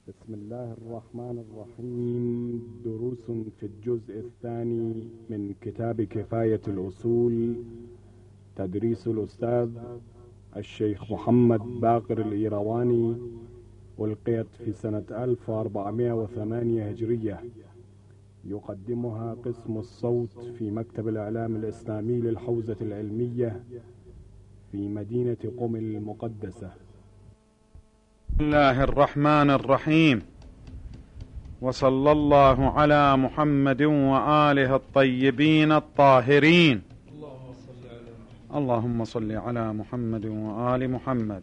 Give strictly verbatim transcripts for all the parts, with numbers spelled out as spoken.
بسم الله الرحمن الرحيم. دروس في الجزء الثاني من كتاب كفاية الأصول، تدريس الأستاذ الشيخ محمد باقر الإيرواني، ألقيت في سنة ألف وأربعمائة وثمانية هجرية. يقدمها قسم الصوت في مكتب الإعلام الإسلامي للحوزة العلمية في مدينة قم المقدسة. بسم الله الرحمن الرحيم، وصلى الله على محمد وآله الطيبين الطاهرين. اللهم صل على محمد وآل محمد.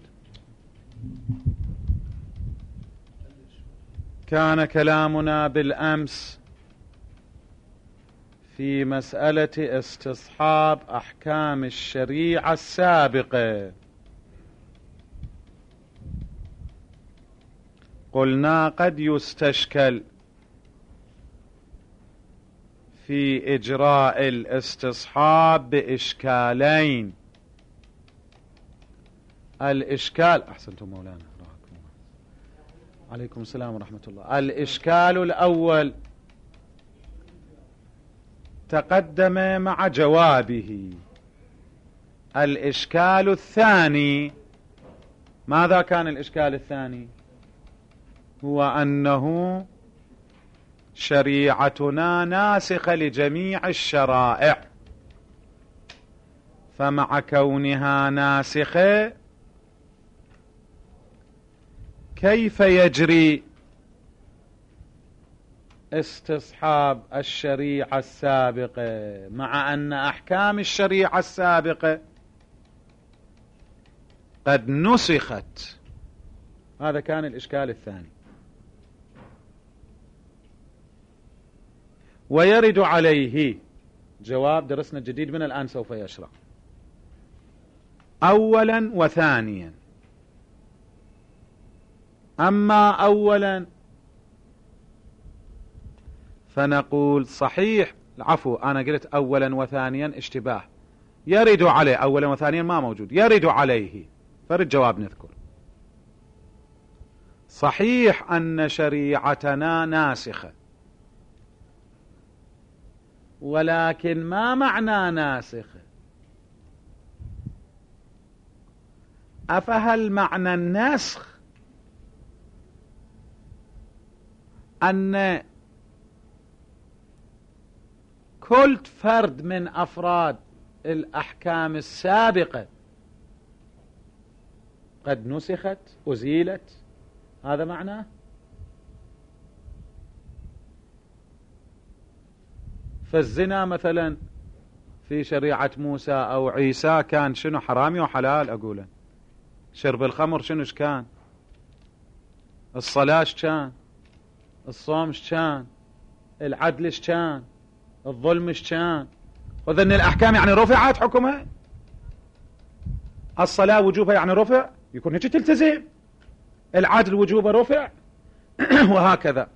كان كلامنا بالأمس في مسألة استصحاب أحكام الشريعة السابقة. قلنا قد يستشكل في إجراء الاستصحاب بإشكالين. الإشكال أحسنتم مولانا، عليكم السلام ورحمة الله. الإشكال الأول تقدم مع جوابه. الإشكال الثاني، ماذا كان الإشكال الثاني؟ هو أنه شريعتنا ناسخة لجميع الشرائع، فمع كونها ناسخة كيف يجري استصحاب الشريعة السابقة مع أن أحكام الشريعة السابقة قد نسخت؟ هذا كان الإشكال الثاني. ويرد عليه جواب درسنا الجديد من الآن سوف يشرح. أولا وثانيا، أما أولا فنقول صحيح، العفو أنا قلت أولا وثانيا اشتباه، يرد عليه. أولا وثانيا ما موجود، يرد عليه، فرد جواب نذكر. صحيح أن شريعتنا ناسخة، ولكن ما معنى ناسخة؟ أفهل معنى النسخ أن كل فرد من أفراد الأحكام السابقة قد نسخت أزيلت؟ هذا معناه؟ فالزنا مثلا في شريعة موسى أو عيسى كان شنو؟ حرامي وحلال أقوله. شرب الخمر شنو كان؟ الصلاة كان؟ الصوم كان؟ العدل كان؟ الظلم كان؟ وذن الأحكام يعني رفعت حكمها. الصلاة وجوبها يعني رفع، يكون هيك تلتزم. العدل وجوبه رفع وهكذا.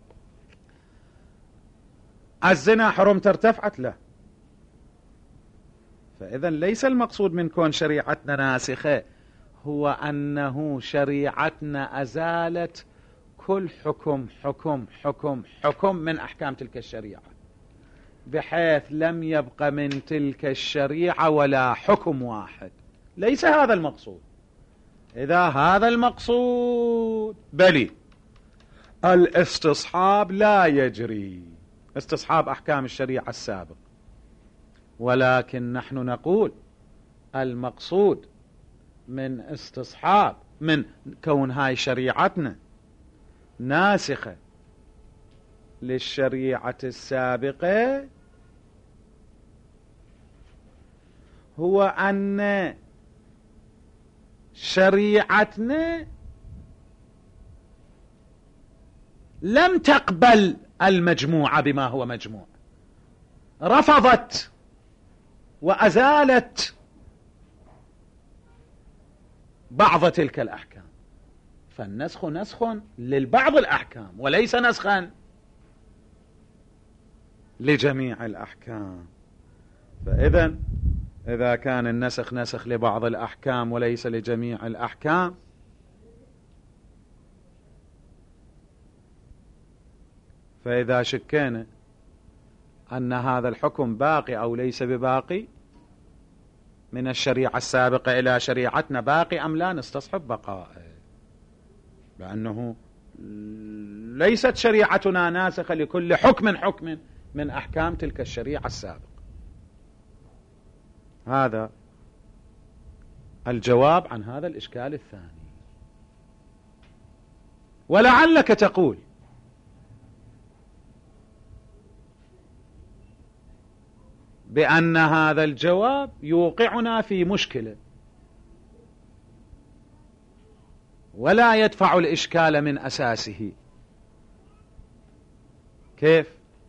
الزنا حرمت ارتفعت؟ لا. فإذا ليس المقصود من كون شريعتنا ناسخة هو أنه شريعتنا أزالت كل حكم حكم حكم حكم من أحكام تلك الشريعة، بحيث لم يبق من تلك الشريعة ولا حكم واحد. ليس هذا المقصود. إذا هذا المقصود بلي الاستصحاب لا يجري، استصحاب أحكام الشريعة السابق. ولكن نحن نقول المقصود من استصحاب، من كون هاي شريعتنا ناسخة للشريعة السابقة، هو أن شريعتنا لم تقبل المجموعة بما هو مجموع، رفضت وأزالت بعض تلك الأحكام. فالنسخ نسخ للبعض الأحكام وليس نسخا لجميع الأحكام. فإذا إذا كان النسخ نسخ لبعض الأحكام وليس لجميع الأحكام، فإذا شكينا أن هذا الحكم باقي أو ليس بباقي من الشريعة السابقة إلى شريعتنا، باقي أم لا، نستصحب بقائه، لأنه ليست شريعتنا ناسخة لكل حكم حكم من أحكام تلك الشريعة السابقة. هذا الجواب عن هذا الإشكال الثاني. ولعلك تقول بأن هذا الجواب يوقعنا في مشكلة ولا يدفع الإشكال من أساسه. كيف؟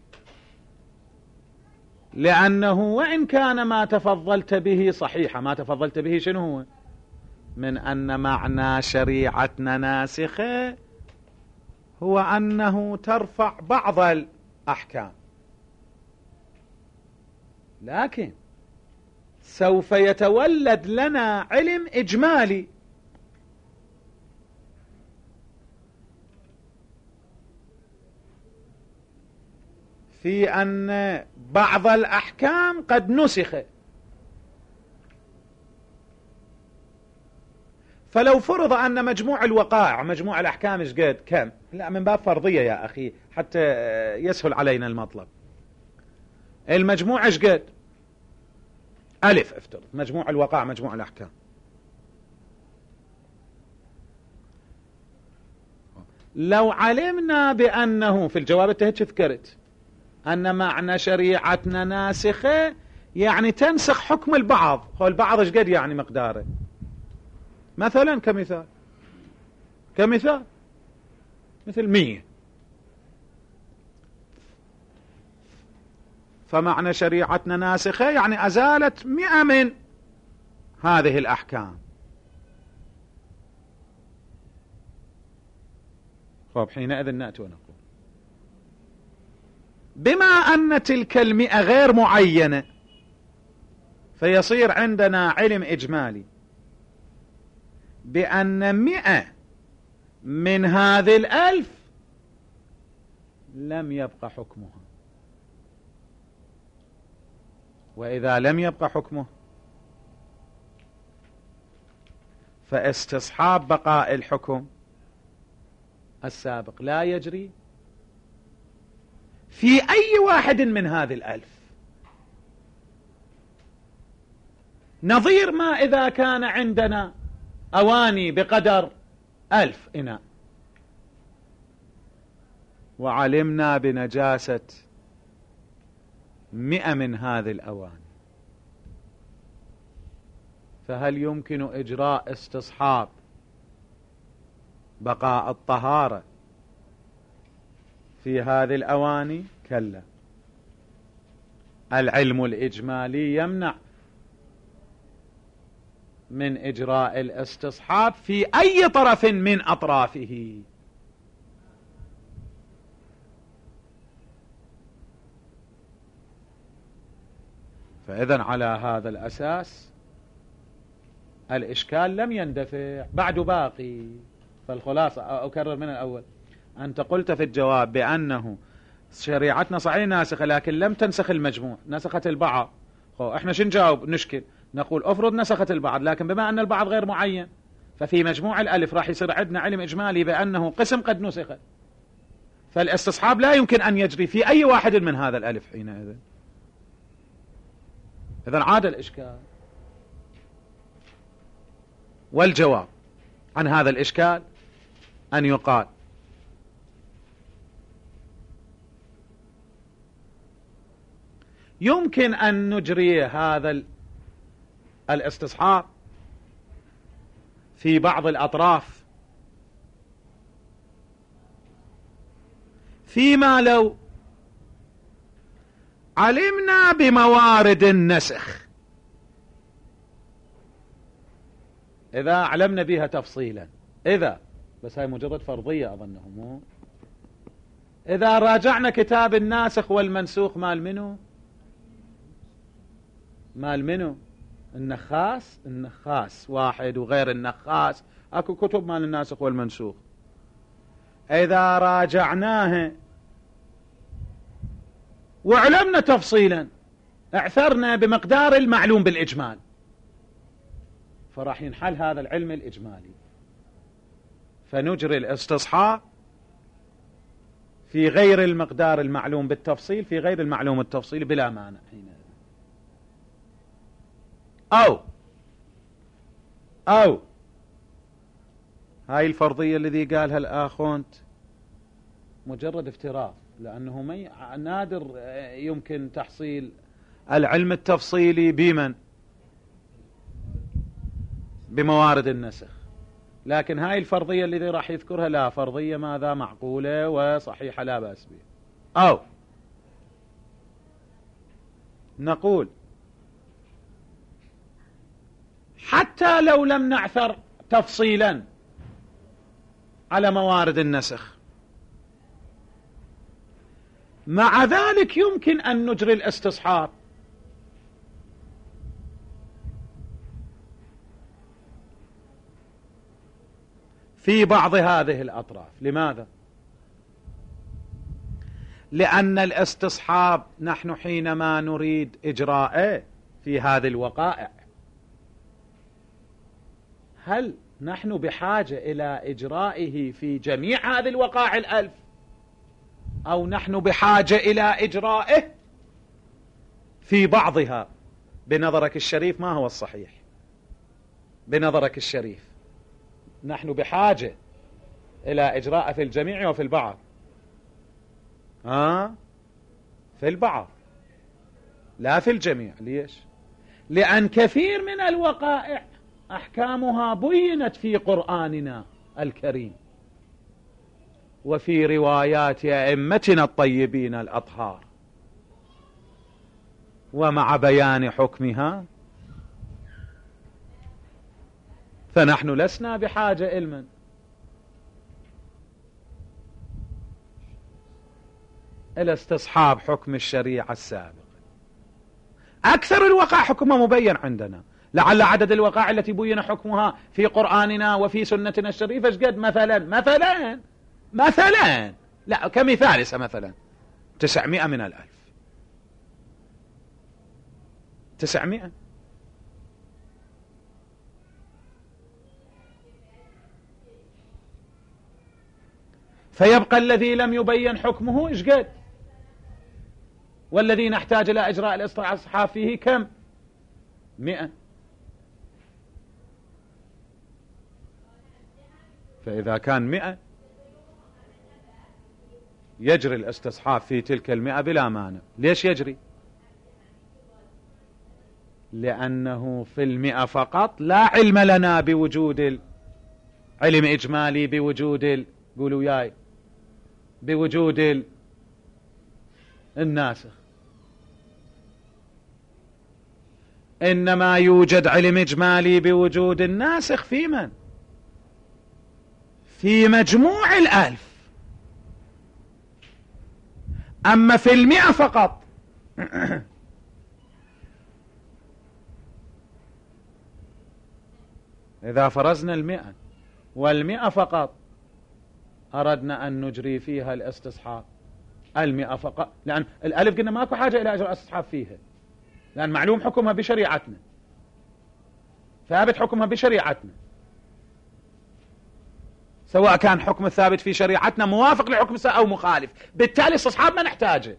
لأنه وإن كان ما تفضلت به صحيحة، ما تفضلت به شنو هو؟ من أن معنى شريعتنا ناسخة هو أنه ترفع بعض الأحكام، لكن سوف يتولد لنا علم إجمالي في أن بعض الأحكام قد نسخ. فلو فرض أن مجموع الوقائع مجموع الأحكام ايش قد كم، لا من باب فرضية يا أخي حتى يسهل علينا المطلب، المجموع ايش قد ألف، افترض مجموع الوقائع مجموع الأحكام، لو علمنا بأنه في الجواب التهج ذكرت أن معنى شريعتنا ناسخة يعني تنسخ حكم البعض، هو البعض ايش قد يعني مقداره، مثلا كمثال كمثال مثل مية، فمعنى شريعتنا ناسخة يعني أزالت مئة من هذه الأحكام. طيب حينئذ نأتي ونقول بما أن تلك المئة غير معينة فيصير عندنا علم إجمالي بأن مئة من هذه الألف لم يبقى حكمها، وإذا لم يبقى حكمه فاستصحاب بقاء الحكم السابق لا يجري في أي واحد من هذه الألف، نظير ما إذا كان عندنا أواني بقدر ألف إناء وعلمنا بنجاسة مئة من هذه الأواني، فهل يمكن إجراء استصحاب بقاء الطهارة في هذه الأواني؟ كلا، العلم الإجمالي يمنع من إجراء الاستصحاب في أي طرف من أطرافه. فإذن على هذا الأساس الإشكال لم يندفع، بعد باقي. فالخلاصة أكرر من الأول، أنت قلت في الجواب بأنه شريعتنا صحيح ناسخة لكن لم تنسخ المجموع، نسخت البعض. خو احنا شو نجاوب؟ نشكل نقول افرض نسخت البعض، لكن بما أن البعض غير معين ففي مجموع الألف راح يصير عندنا علم إجمالي بأنه قسم قد نسخ، فالاستصحاب لا يمكن أن يجري في أي واحد من هذا الألف حينئذ. إذن عاد الإشكال. والجواب عن هذا الإشكال أن يقال يمكن أن نجري هذا الاستصحاب في بعض الأطراف فيما لو علمنا بموارد النسخ، إذا علمنا بها تفصيلا، إذا بس هاي مجرد فرضية أظنهم، إذا راجعنا كتاب الناسخ والمنسوخ مال منو مال منو النخاس، النخاس واحد وغير النخاس اكو كتب مال الناسخ والمنسوخ، إذا راجعناها وعلمنا تفصيلا، اعثرنا بمقدار المعلوم بالإجمال، فراح ينحل هذا العلم الإجمالي، فنجري الاستصحاب في غير المقدار المعلوم بالتفصيل في غير المعلوم التفصيلي بلا مانع حينئذ. أو أو هاي الفرضية الذي قالها الآخونت مجرد افتراض، لأنه مي... نادر يمكن تحصيل العلم التفصيلي بمن؟ بموارد النسخ. لكن هاي الفرضية الذي راح يذكرها لا، فرضية ماذا معقولة وصحيحة لا بأس بها. أو نقول حتى لو لم نعثر تفصيلا على موارد النسخ، مع ذلك يمكن أن نجري الاستصحاب في بعض هذه الأطراف. لماذا؟ لأن الاستصحاب نحن حينما نريد إجراءه في هذه الوقائع، هل نحن بحاجة إلى إجرائه في جميع هذه الوقائع الألف، أو نحن بحاجة إلى إجرائه في بعضها؟ بنظرك الشريف ما هو الصحيح؟ بنظرك الشريف نحن بحاجة إلى إجراء في الجميع وفي البعض؟ ها؟ في البعض لا في الجميع. ليش؟ لأن كثير من الوقائع أحكامها بينت في قرآننا الكريم وفي روايات أئمتنا الطيبين الأطهار، ومع بيان حكمها فنحن لسنا بحاجة علما إلى استصحاب حكم الشريعة السابق. أكثر الوقائع حكمها مبين عندنا، لعل عدد الوقائع التي بين حكمها في قرآننا وفي سنتنا الشريفة قد مثلا مثلا مثلا لا كمثال مثلا تسعمائة من الألف، تسعمائة. فيبقى الذي لم يبين حكمه إيش قد، والذي نحتاج إلى إجراء الاستصحاب فيه كم؟ مئة. فإذا كان مئة يجري الاستصحاب في تلك المئة بلا مانع. ليش يجري؟ لأنه في المئة فقط لا علم لنا بوجود علم إجمالي، بوجود ال... قولوا وياي بوجود ال... الناسخ، إنما يوجد علم إجمالي بوجود الناسخ في من؟ في مجموع الألف. أما في المئة فقط إذا فرزنا المئة والمئة فقط أردنا أن نجري فيها الاستصحاب، المئة فقط، لأن الألف قلنا ماكو حاجة إلى إجراء استصحاب فيها، لأن معلوم حكمها بشريعتنا، ثابت حكمها بشريعتنا، سواء كان حكم الثابت في شريعتنا موافق لحكم أو مخالف، بالتالي استصحاب ما نحتاجه.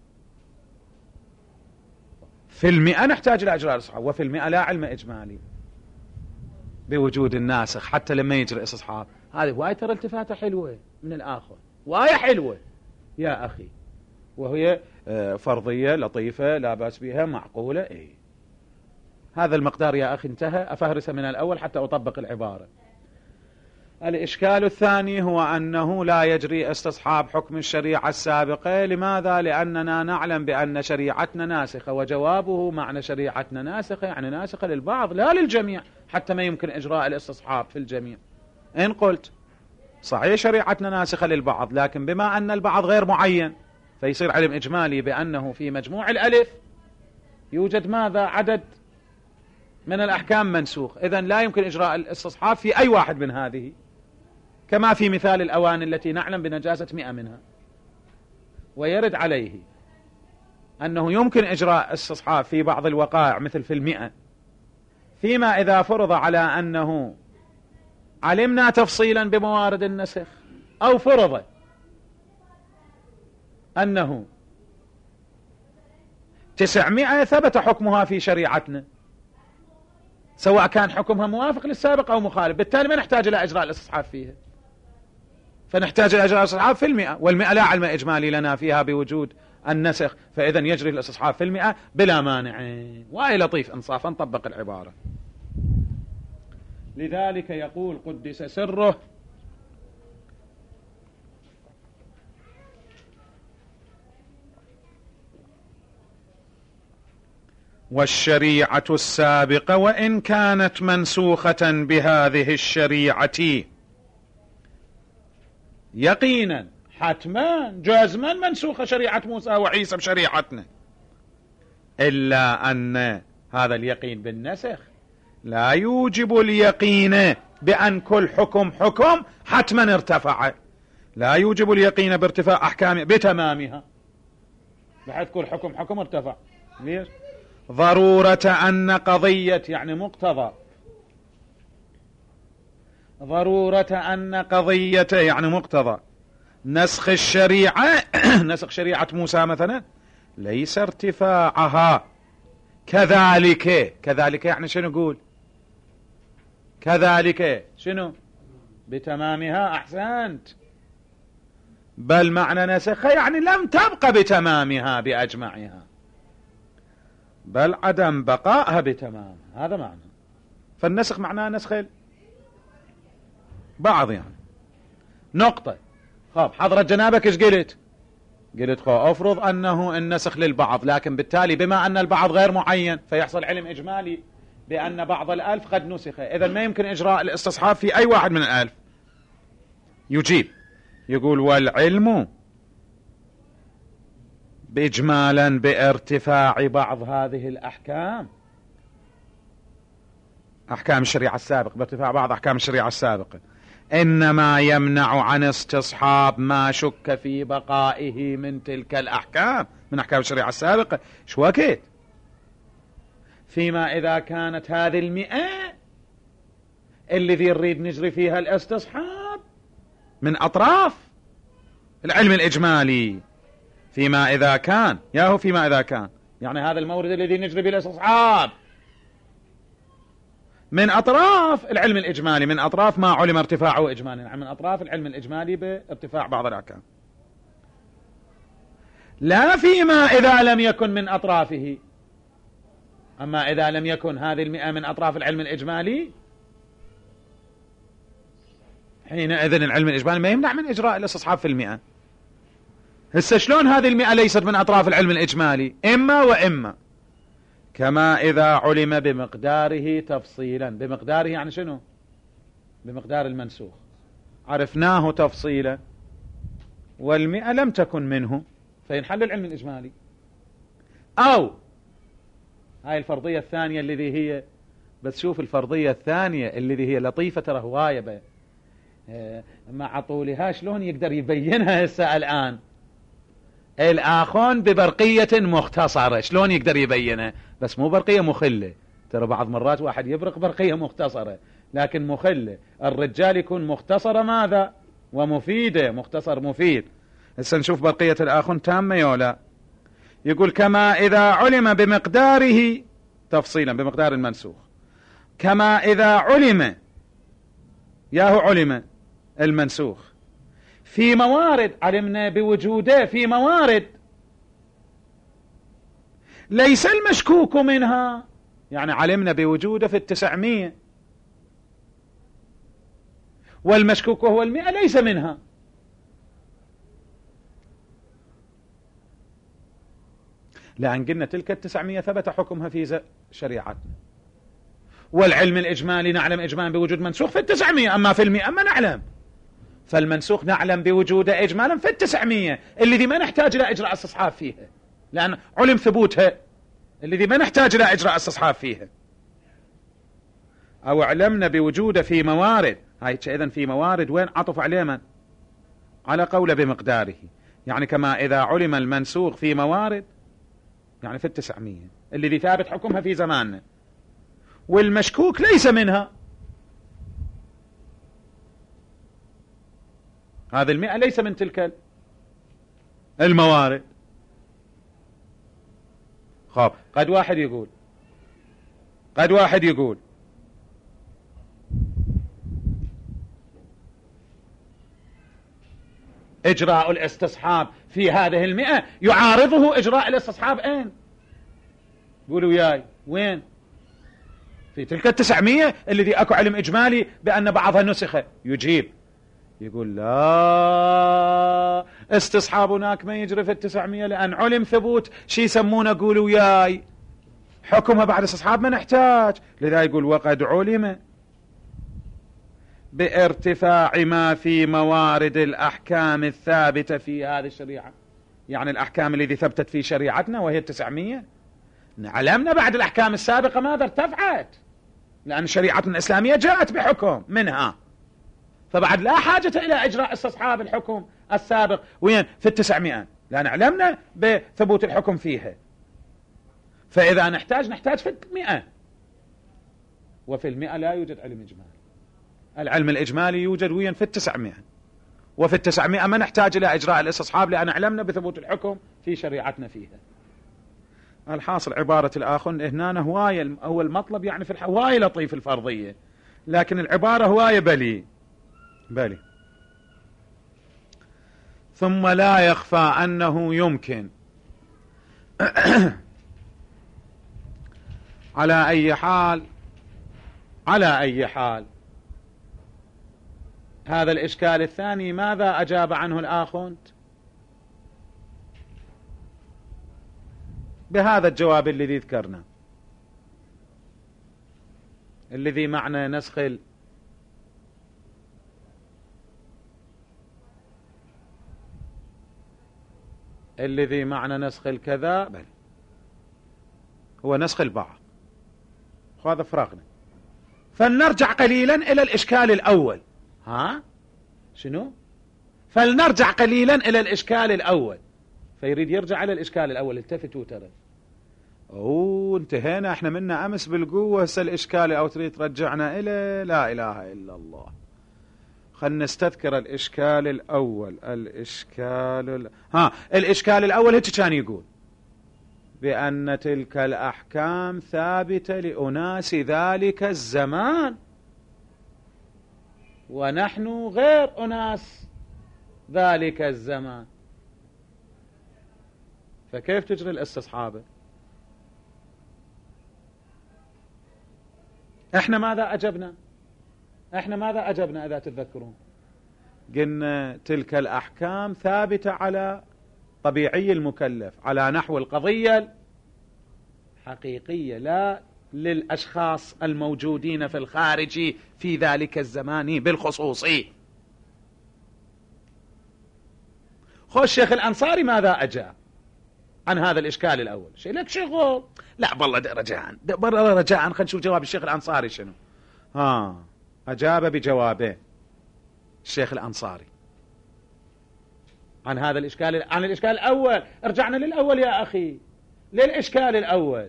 في المئة نحتاج إلى إجراء الاستصحاب، وفي المئة لا علم إجمالي بوجود الناسخ حتى لما يجري استصحاب. هذه وايد ترى التفاتة حلوة من الآخر، وايد حلوة يا أخي، وهي فرضية لطيفة لا بأس بها معقولة. إيه هذا المقدار يا أخي انتهى، أفهرسه من الأول حتى أطبق العبارة. الإشكال الثاني هو أنه لا يجري استصحاب حكم الشريعة السابقة. لماذا؟ لأننا نعلم بأن شريعتنا ناسخة، وجوابه معنى شريعتنا ناسخة يعني ناسخة للبعض لا للجميع، حتى ما يمكن إجراء الاستصحاب في الجميع. إن قلت صحيح شريعتنا ناسخة للبعض، لكن بما أن البعض غير معين فيصير علم إجمالي بأنه في مجموع الألف يوجد ماذا؟ عدد من الأحكام منسوخ، إذن لا يمكن إجراء الاستصحاب في أي واحد من هذه، كما في مثال الأواني التي نعلم بنجاسة مئة منها. ويرد عليه أنه يمكن إجراء استصحاب في بعض الوقائع مثل في المئة، فيما إذا فرض على أنه علمنا تفصيلا بموارد النسخ، أو فرض أنه تسعمائة ثبت حكمها في شريعتنا، سواء كان حكمها موافق للسابق أو مخالف، بالتالي ما نحتاج إلى إجراء الاستصحاب فيها، فنحتاج إلى إجراء الاستصحاب في المئة، والمئة لا علم إجمالي لنا فيها بوجود النسخ، فإذا يجري الاستصحاب في المئة بلا مانع. وأي لطيف إنصافا طبق العبارة. لذلك يقول قدس سره: والشريعة السابقة وإن كانت منسوخة بهذه الشريعة يقينا حتما جازما منسوخة شريعة موسى وعيسى بشريعتنا، إلا أن هذا اليقين بالنسخ لا يوجب اليقين بأن كل حكم حكم حتما ارتفع، لا يوجب اليقين بارتفاع أحكام بتمامها بحيث كل حكم حكم ارتفع. ليش؟ ضرورة أن قضية يعني مقتضى ضرورة أن قضية يعني مقتضى نسخ الشريعة نسخ شريعة موسى مثلا ليس ارتفاعها كذلك. كذلك يعني شنو نقول؟ كذلك شنو؟ بتمامها. أحسنت. بل معنى نسخها يعني لم تبقى بتمامها بأجمعها، بل عدم بقائها بتمام، هذا معنى. فالنسخ معناه نسخ بعض يعني نقطة. خب حضرت جنابك ايش قلت؟ قلت خو افرض انه النسخ للبعض، لكن بالتالي بما ان البعض غير معين فيحصل علم اجمالي بان بعض الالف قد نسخ، اذا ما يمكن اجراء الاستصحاب في اي واحد من الالف. يجيب يقول: والعلم باجمالا بارتفاع بعض هذه الاحكام، احكام الشريعة السابقة، بارتفاع بعض احكام الشريعة السابقة، إنما يمنع عن استصحاب ما شك في بقائه من تلك الأحكام من أحكام الشريعة السابقة. شو وقت؟ فيما إذا كانت هذه المئة الذي نريد نجري فيها الاستصحاب من أطراف العلم الإجمالي، فيما إذا كان ياهو فيما إذا كان يعني هذا المورد الذي نجري به الاستصحاب من أطراف العلم الإجمالي، من أطراف ما علم ارتفاعه إجمالي، يعني من أطراف العلم الإجمالي بارتفاع بعض الأحكام، لا فيما إذا لم يكن من أطرافه. أما إذا لم يكن هذه المئة من أطراف العلم الإجمالي حينئذ العلم الإجمالي ما يمنع من إجراء الاستصحاب في المئة. هسه شلون هذه المئة ليست من أطراف العلم الإجمالي؟ إما وإما، كما إذا علم بمقداره تفصيلا. بمقداره يعني شنو؟ بمقدار المنسوخ عرفناه تفصيلا والمئة لم تكن منه فينحل العلم الإجمالي. أو هاي الفرضية الثانية الذي هي، بس شوف الفرضية الثانية الذي هي لطيفة ترى هواية مع طولها شلون يقدر يبينها هسه الآن الآخون ببرقية مختصرة. شلون يقدر يبينها؟ بس مو برقية مخلة، ترى بعض مرات واحد يبرق برقية مختصرة لكن مخلة. الرجال يكون مختصرة ماذا؟ ومفيدة، مختصر مفيد. هسه نشوف برقية الآخون تامة يولا. يقول: كما إذا علم بمقداره تفصيلا، بمقدار المنسوخ، كما إذا علم ياهو علم المنسوخ في موارد، علمنا بوجوده في موارد ليس المشكوك منها، يعني علمنا بوجوده في التسعمية والمشكوك وهو المئة ليس منها. لأن قلنا تلك التسعمية ثبت حكمها في شريعتنا، والعلم الإجمالي نعلم إجمالا بوجود منسوخ في التسعمية، أما في المئة ما نعلم. فالمنسوخ نعلم بوجوده إجمالا في التسعمية الذي ما نحتاج إلى إجراء استصحاب فيها، لأن علم ثبوتها الذي ما نحتاج إلى إجراء استصحاب فيها. أو علمنا بوجوده في موارد، هاي إذن في موارد وين عطف عليه من؟ على قول بمقداره، يعني كما إذا علم المنسوخ في موارد يعني في التسعمية الذي ثابت حكمها في زماننا، والمشكوك ليس منها. هذه المئة ليس من تلك الموارد. خب قد واحد يقول قد واحد يقول إجراء الاستصحاب في هذه المئة يعارضه إجراء الاستصحاب أين؟ قولوا وياي وين؟ في تلك التسعمية الذي أكو علم إجمالي بأن بعضها نسخ. يجيب يقول لا، استصحاب هناك ما يجري في التسعمية لأن علم ثبوت شي يسمونه قولوا وياي حكمها بعد استصحاب ما نحتاج. لذا يقول وقد علم بارتفاع ما في موارد الأحكام الثابتة في هذه الشريعة، يعني الأحكام التي ثبتت في شريعتنا وهي التسعمية، علمنا بعد الأحكام السابقة ماذا ارتفعت، لأن شريعتنا الإسلامية جاءت بحكم منها، فبعد لا حاجة إلى إجراء استصحاب الحكم السابق وين في التسعمائة، لأن علمنا بثبوت الحكم فيها. فإذا نحتاج نحتاج في المئة، وفي المئة لا يوجد علم إجمالي. العلم الإجمالي يوجد وين في التسعمائة، وفي التسعمائة ما نحتاج إلى إجراء الاستصحاب لأن علمنا بثبوت الحكم في شريعتنا فيها. الحاصل عبارة الآخر هنا هواية، هو المطلب يعني في هواية لطيف الفرضية، لكن العبارة هواية بلي بلي. ثم لا يخفى أنه يمكن على أي حال على أي حال هذا الإشكال الثاني ماذا أجاب عنه الآخوند؟ بهذا الجواب الذي ذكرنا، الذي معنى نسخ ال... الذي معنى نسخ الكذا، بل هو نسخ البعض. هذا فرغنا، فلنرجع قليلا إلى الإشكال الأول. ها شنو؟ فلنرجع قليلا إلى الإشكال الأول. فيريد يرجع إلى الإشكال الأول. التفتوا ترى، أوه انتهينا احنا منا أمس بالقوة، هسه الإشكال أو تريد ترجعنا إلى لا إله إلا الله. خلنا نستذكر الإشكال الأول. الإشكال ال... ها الإشكال الأول هيك كان يقول بأن تلك الأحكام ثابتة لأناس ذلك الزمان، ونحن غير أناس ذلك الزمان، فكيف تجري الاستصحابة؟ احنا ماذا أجبنا؟ احنا ماذا أجبنا إذا تتذكرون؟ قلنا تلك الأحكام ثابتة على طبيعي المكلف، على نحو القضية الحقيقية، لا للأشخاص الموجودين في الخارج في ذلك الزمان بالخصوصي. خو الشيخ الأنصاري ماذا أجاب عن هذا الإشكال الأول؟ شيء لك شغل؟ لا والله رجاء برا رجاء خلينا نشوف جواب الشيخ الأنصاري شنو. ها أجاب بجوابه الشيخ الأنصاري عن هذا الإشكال، عن الإشكال الأول. ارجعنا للأول يا أخي، للإشكال الأول.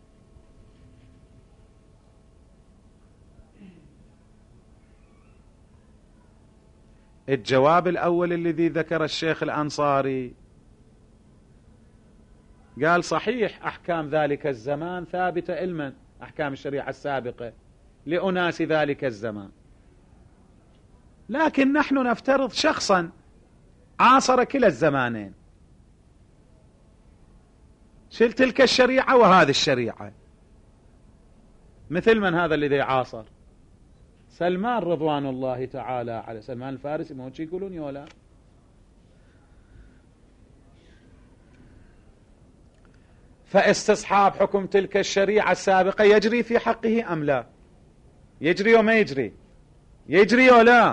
الجواب الأول الذي ذكر الشيخ الأنصاري قال صحيح أحكام ذلك الزمان ثابتة علما، أحكام الشريعة السابقة لأناس ذلك الزمان، لكن نحن نفترض شخصا عاصر كلا الزمانين، شل تلك الشريعة وهذه الشريعة، مثل من هذا الذي عاصر؟ سلمان رضوان الله تعالى على سلمان الفارسي، ما هو شي يقولون يولا. فاستصحاب حكم تلك الشريعة السابقة يجري في حقه أم لا؟ يجري وما يجري؟ يجري ولا؟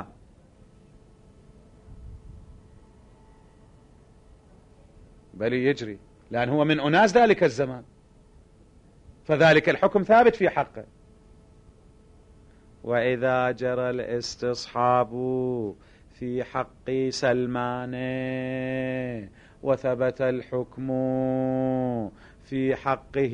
بل يجري، لأن هو من أناس ذلك الزمان، فذلك الحكم ثابت في حقه. وإذا جرى الاستصحاب في حق سلمان وثبت الحكم في حقه.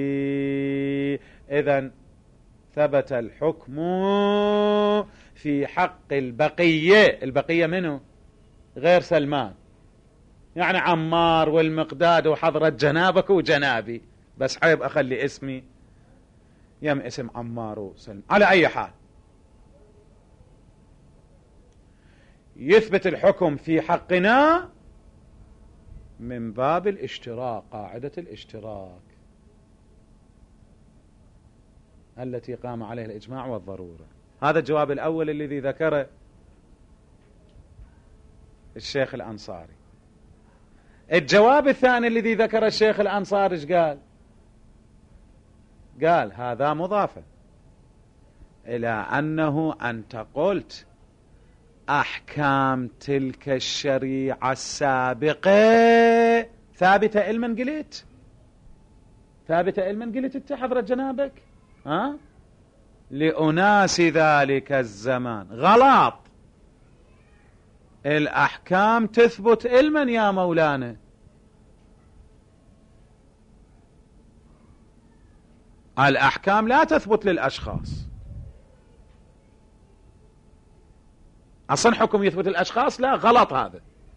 إذن ثبت الحكم في حق البقية. البقية منه غير سلمان، يعني عمار والمقداد وحضرة جنابك وجنابي، بس عيب أخلي اسمي يم اسم عمار وسلمان. على أي حال يثبت الحكم في حقنا من باب الاشتراك، قاعدة الاشتراك التي قام عليها الإجماع والضرورة. هذا الجواب الأول الذي ذكره الشيخ الأنصاري. الجواب الثاني الذي ذكر الشيخ الأنصاري ايش قال؟ قال هذا مضافة إلى أنه أنت قلت أحكام تلك الشريعة السابقة ثابتة علما، قلت ثابتة علما، قلت انت حضرة جنابك ها لأناس ذلك الزمان. غلط، الأحكام تثبت علما يا مولانا. الأحكام لا تثبت للأشخاص. أصلا حكم يثبت الأشخاص؟ لا، غلط هذا.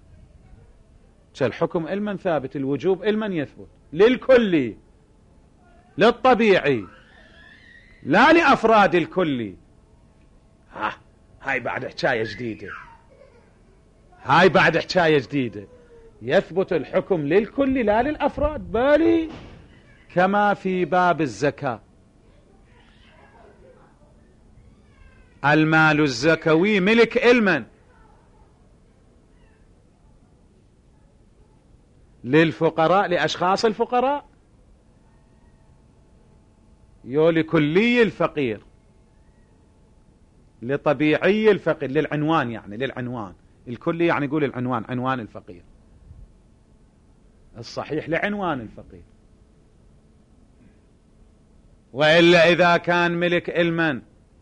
الحكم علما ثابت، الوجوب علما يثبت للكلي للطبيعي لا لأفراد الكلي. ها هاي بعد حكاية جديدة، هاي بعد حكاية جديدة. يثبت الحكم للكلي لا للأفراد، بالي كما في باب الزكاة. المال الزكوي ملك علما للفقراء، لأشخاص الفقراء، يو لكلي الفقير، لطبيعي الفقير، للعنوان، يعني للعنوان. الكلي يعني يقول العنوان، عنوان الفقير، الصحيح لعنوان الفقير. وإلا إذا كان ملك علما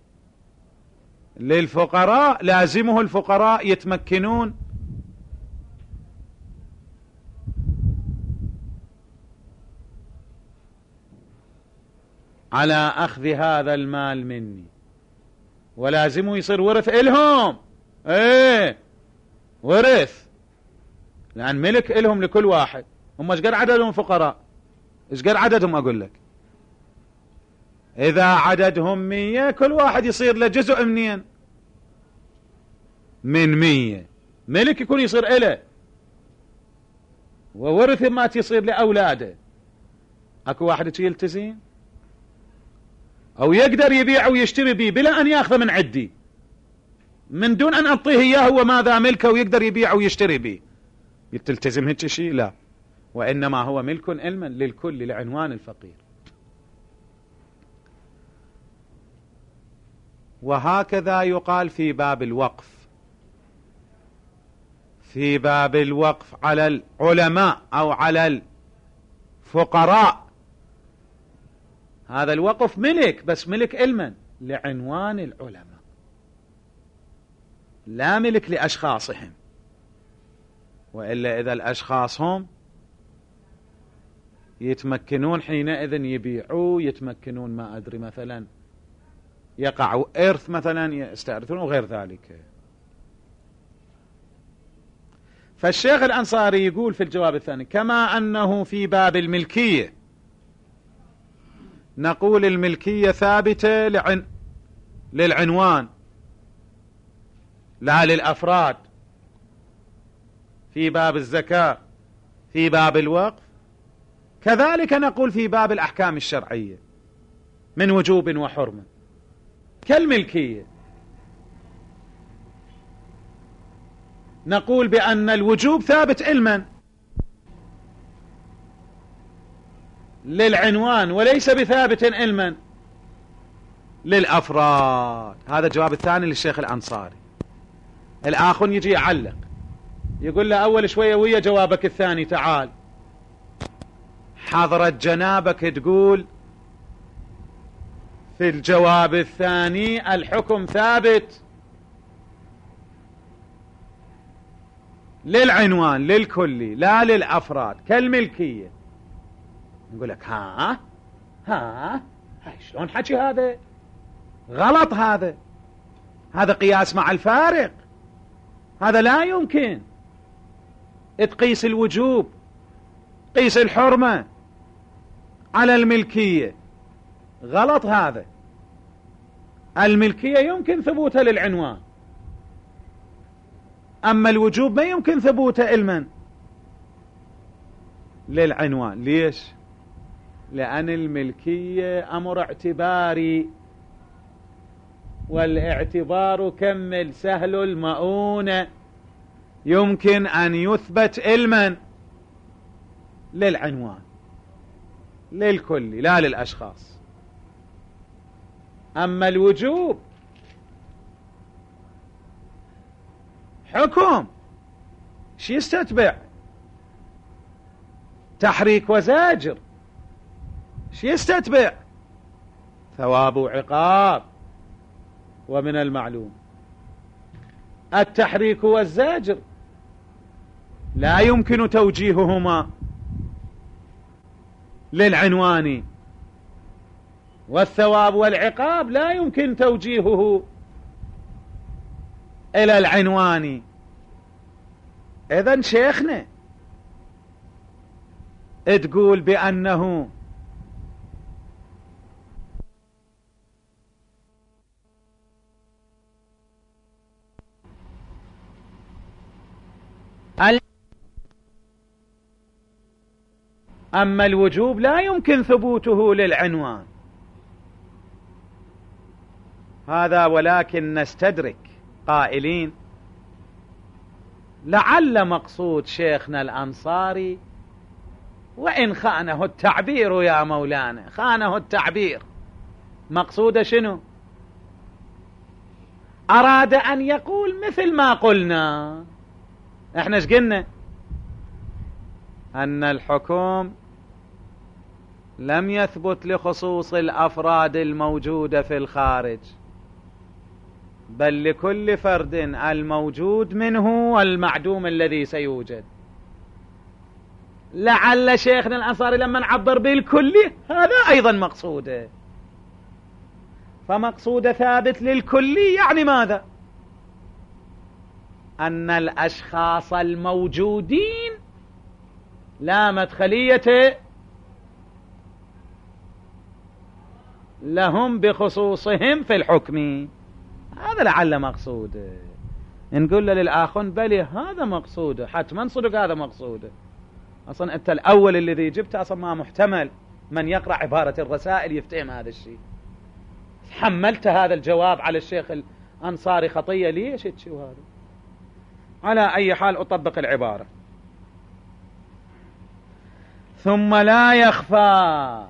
للفقراء لازمه الفقراء يتمكنون على أخذ هذا المال مني، ولازمه يصير ورث إلهم. ايه ورث، لأن ملك إلهم لكل واحد. هم ايش قد عددهم فقراء؟ ايش قد عددهم؟ أقول لك إذا عددهم مية، كل واحد يصير له جزء منين؟ من مية. ملك يكون يصير إله، وورث ما تصير لأولاده. أكو واحد يلتزم أو يقدر يبيع ويشتري به بلا أن يأخذ من عدي، من دون أن أعطيه إياه وماذا ملكه ويقدر يبيع ويشتري به، يتلتزم هيك شيء؟ لا، وإنما هو ملك علما للكل لعنوان الفقير. وهكذا يقال في باب الوقف. في باب الوقف على العلماء أو على الفقراء، هذا الوقف ملك، بس ملك علما لعنوان العلماء، لا ملك لأشخاصهم. وإلا إذا الأشخاص هم يتمكنون حينئذ يبيعوا، يتمكنون ما أدري مثلا يقعوا إرث مثلا يستأرثون وغير ذلك. فالشيخ الأنصاري يقول في الجواب الثاني كما أنه في باب الملكية نقول الملكية ثابتة لعن للعنوان لا للأفراد، في باب الزكاة، في باب الوقف، كذلك نقول في باب الأحكام الشرعية من وجوب وحرمة كالملكية. نقول بأن الوجوب ثابت علما للعنوان وليس بثابت علما للأفراد. هذا الجواب الثاني للشيخ الأنصاري. الآخر يجي يعلق يقول له أول شوية ويا جوابك الثاني، تعال حضرة جنابك تقول في الجواب الثاني الحكم ثابت للعنوان للكلي لا للأفراد كالملكية. نقول لك ها ها هاي شلون حكي هذا؟ غلط. هذا هذا قياس مع الفارق. هذا لا يمكن تقيس الوجوب، قيس الحرمة على الملكية. غلط. هذا الملكية يمكن ثبوتها للعنوان، أما الوجوب ما يمكن ثبوته لمن؟ للعنوان. ليش؟ لأن الملكية أمر اعتباري، والاعتبار كمل سهل المؤونة، يمكن أن يثبت علما للعنوان، للكل لا للأشخاص. أما الوجوب حكم، شي يستتبع؟ تحريك وزاجر. شي يستتبع؟ ثواب وعقاب. ومن المعلوم التحريك والزاجر لا يمكن توجيههما للعنوان، والثواب والعقاب لا يمكن توجيهه إلى العنوان. إذن شيخنا تقول بأنه أما الوجوب لا يمكن ثبوته للعنوان. هذا ولكن نستدرك قائلين لعل مقصود شيخنا الأنصاري، وإن خانه التعبير يا مولانا، خانه التعبير، مقصوده شنو؟ أراد أن يقول مثل ما قلنا احنا، ايش قلنا؟ أن الحكم لم يثبت لخصوص الأفراد الموجودة في الخارج، بل لكل فرد الموجود منه والمعدوم الذي سيوجد. لعل شيخنا الأنصاري لما نعبر بالكلي هذا أيضا مقصوده، فمقصود ثابت للكلي يعني ماذا؟ أن الأشخاص الموجودين لا مدخلية لهم بخصوصهم في الحكم. هذا لعل مقصوده. نقول للآخر بلي هذا مقصوده، حتما صدق هذا مقصوده. أصلا أنت الأول الذي جبته أصلا ما محتمل من يقرأ عبارة الرسائل يفتهم هذا الشيء. حملت هذا الجواب على الشيخ الأنصاري خطية. ليش تشو هذا؟ على أي حال أطبق العبارة. ثم لا يخفى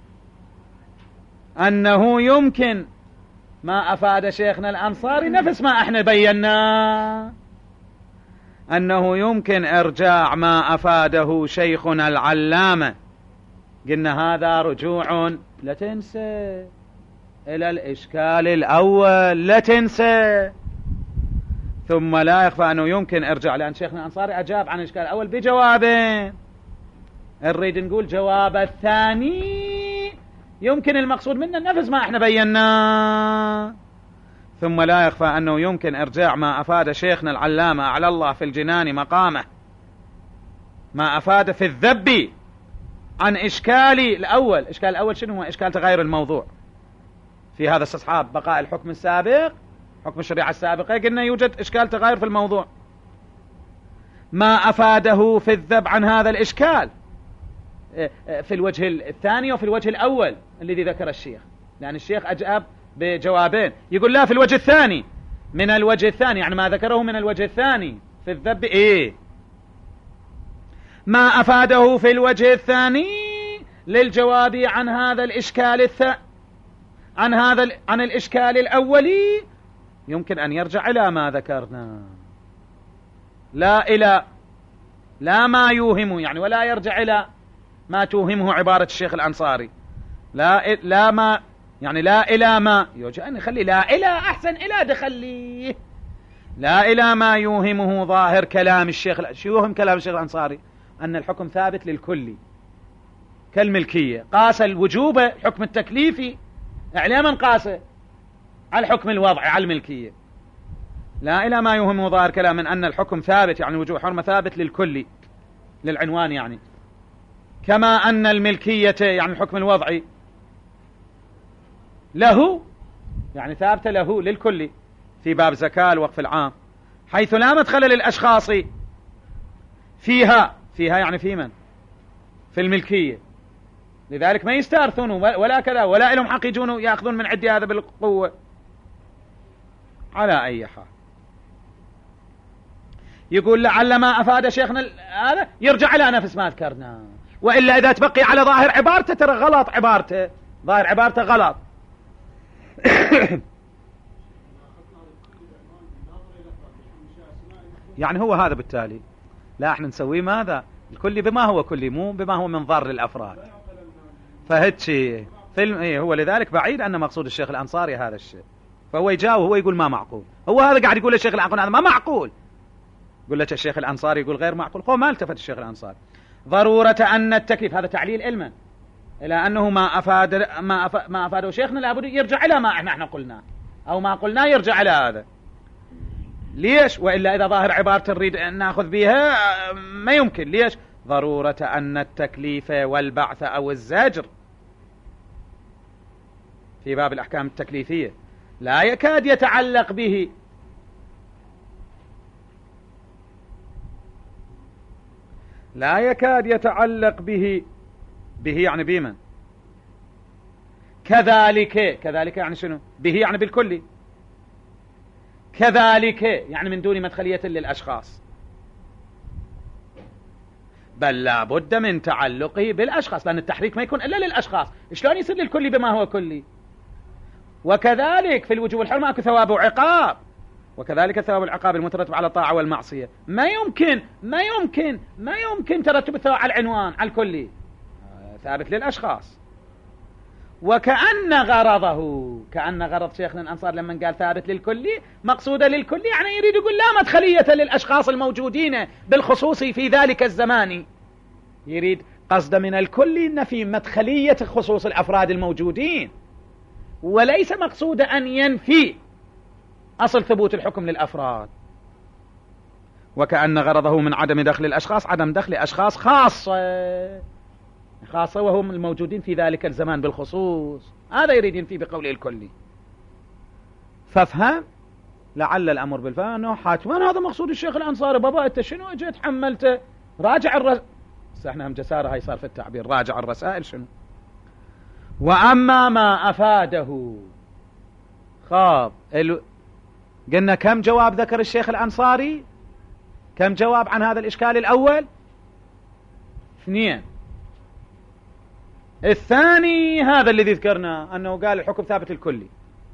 أنه يمكن ما أفاد شيخنا الأنصاري نفس ما احنا بينا، أنه يمكن إرجاع ما أفاده شيخنا العلامة. قلنا هذا رجوع، لا تنسى، إلى الإشكال الأول، لا تنسى. ثم لا يخفى أنه يمكن إرجاع، لأن شيخنا الأنصاري أجاب عن الإشكال الأول بجوابين. نريد نقول جواب الثاني يمكن المقصود منه نفس ما احنا بينا. ثم لا يخفى أنه يمكن إرجاع ما أفاد شيخنا العلامة على الله في الجنان مقامه، ما أفاد في الذب عن إشكالي الأول. إشكال الأول شنو هو؟ إشكال تغير الموضوع في هذا استصحاب بقاء الحكم السابق، حكم الشريعة السابقة. قلنا يوجد إشكال تغير في الموضوع، ما أفاده في الذب عن هذا الإشكال في الوجه الثاني وفي الوجه الأول الذي ذكر الشيخ، لأن الشيخ أجاب بجوابين. يقول لا في الوجه الثاني، من الوجه الثاني يعني ما ذكره من الوجه الثاني في الذب إيه ما أفاده في الوجه الثاني للجواب عن هذا الإشكال الث... عن هذا ال... عن الإشكال الأولي يمكن أن يرجع إلى ما ذكرنا، لا إلى لا ما يوهم يعني، ولا يرجع إلى ما توهمه عبارة الشيخ الأنصاري. لا لا ما يعني لا إلى ما يوجد أن يخلي لا إلى أحسن إلى دخليه، لا إلى ما يوهمه ظاهر كلام الشيخ. شو يوهم كلام الشيخ الأنصاري؟ أن الحكم ثابت للكل كالملكية، قاس الوجوب الحكم التكليفي على من قاسه؟ على الحكم الوضعي على الملكية، لا إلى ما يوهم ظاهر كلام من أن الحكم ثابت، يعني وجوب حرمة ثابت للكل للعنوان، يعني كما أن الملكية يعني الحكم الوضعي له يعني ثابتة له للكل في باب زكاة الوقف العام، حيث لا مدخل للأشخاص فيها فيها يعني في من؟ في الملكية، لذلك ما يستارثون ولا كذا ولا لهم حق يجون يأخذون من عندي هذا بالقوة. على أي حال يقول لعل ما أفاد شيخنا هذا يرجع إلى نفس ما ذكرنا، وإلا إذا تبقي على ظاهر عبارته ترى غلط، عبارته ظاهر عبارته غلط. يعني هو هذا بالتالي لا احنا نسويه ماذا الكلي بما هو كلي مو بما هو من ضر للأفراد، فهتشي فيلم ايه هو لذلك بعيد أن مقصود الشيخ الأنصاري هذا الشيء، فهو يجاوب هو يقول ما معقول، هو هذا قاعد يقول الشيخ الأنصاري هذا ما معقول، يقول لك الشيخ الأنصاري يقول غير معقول، هو ما التفت الشيخ الأنصاري. ضرورة أن التكليف هذا تعليل علما إلى أنه ما أفاد ما أف... ما أفاده شيخنا لابد يرجع إلى ما احنا احنا قلنا أو ما قلنا يرجع إلى هذا. ليش؟ وإلا إذا ظاهر عبارة نريد أن نأخذ بها ما يمكن. ليش؟ ضرورة أن التكليف والبعث أو الزجر في باب الأحكام التكليفية لا يكاد يتعلق به لا يكاد يتعلق به به يعني بمن؟ كذلك كذلك يعني شنو؟ به يعني بالكلي، كذلك يعني من دون مدخلية للأشخاص، بل لا بد من تعلقه بالأشخاص، لأن التحريك ما يكون إلا للأشخاص، شلون يصير للكلي بما هو كلي؟ وكذلك في الوجوب والحرمة اكو ثواب وعقاب، وكذلك ثواب العقاب المترتب على الطاعة والمعصية ما يمكن ما يمكن ما يمكن ترتب الثواب على العنوان على الكلي، ثابت للأشخاص. وكأن غرضه كأن غرض شيخنا الأنصار لما قال ثابت للكلي مقصودة للكلي يعني يريد يقول لا مدخلية للأشخاص الموجودين بالخصوص في ذلك الزمان، يريد قصد من الكلي إن في مدخلية خصوص الأفراد الموجودين، وليس مقصود أن ينفي أصل ثبوت الحكم للأفراد. وكأن غرضه من عدم دخل الأشخاص عدم دخل أشخاص خاصة خاصة وهم الموجودين في ذلك الزمان بالخصوص، هذا يريد ينفي بقوله الكلي. فافهم لعل الأمر بالفهم أنه حاتما هذا مقصود الشيخ الأنصاري. بابا أنت شنو اجيت حملته؟ راجع الرسائل، احنا هم جسارة هاي صار في التعبير، راجع الرسائل شنو. وأما ما أفاده خاب ال... قلنا كم جواب ذكر الشيخ الأنصاري؟ كم جواب عن هذا الإشكال الأول؟ اثنين. الثاني هذا الذي ذكرنا أنه قال الحكم ثابت الكلي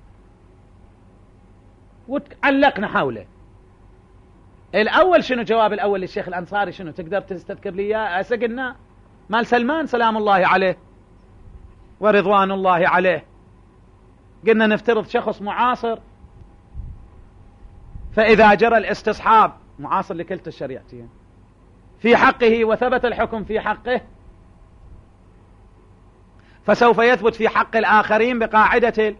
وعلقنا حوله. الأول شنو جواب الأول للشيخ الأنصاري؟ شنو تقدر تستذكر لي إياه؟ قلنا مال سلمان سلام الله عليه ورضوان الله عليه، قلنا نفترض شخص معاصر، فإذا جرى الاستصحاب معاصر لكلتا الشريعتين في حقه وثبت الحكم في حقه، فسوف يثبت في حق الآخرين بقاعدة